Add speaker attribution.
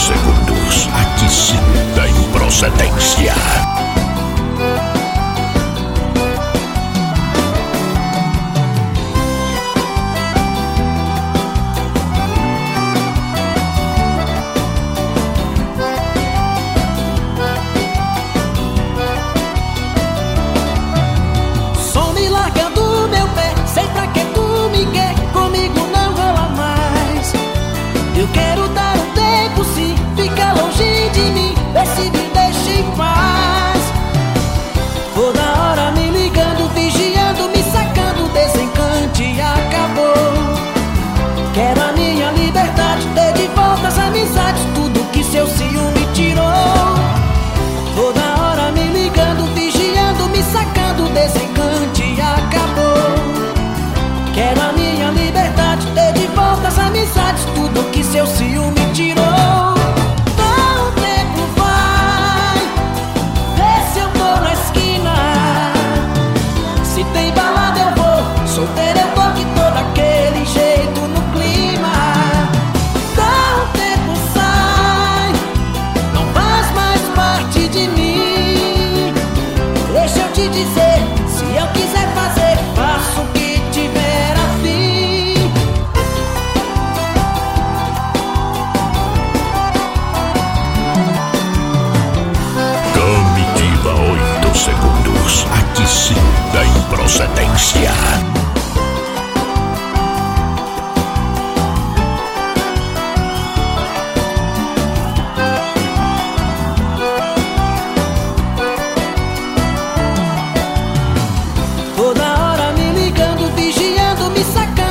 Speaker 1: segundos. Aqui sim tem procedência.
Speaker 2: Eu quero dar um tempo, sim, fica longe de mim, vê se me deixa em paz. Toda hora me ligando, vigiando, me sacando, desencante acabou. Quero a minha liberdade, ter de volta as amizades, tudo que seu ciúme tirou. Toda hora me ligando, vigiando, me sacando, desencante acabou. Quero a minha liberdade, ter de volta as amizades, tudo que seu ciúme tirou. Dá um tempo, vai, vê se eu tô na esquina. Se tem balada eu vou, solteiro eu tô aqui tô daquele jeito no clima. Dá um tempo, sai, não faz mais parte de mim. Deixa eu te dizer, se eu quiser fazer, faço o que tiver a fim.
Speaker 1: Comitiva 8 segundos. Aqui sim tem procedência.
Speaker 2: Toda hora me ligando, vigiando, me sacando,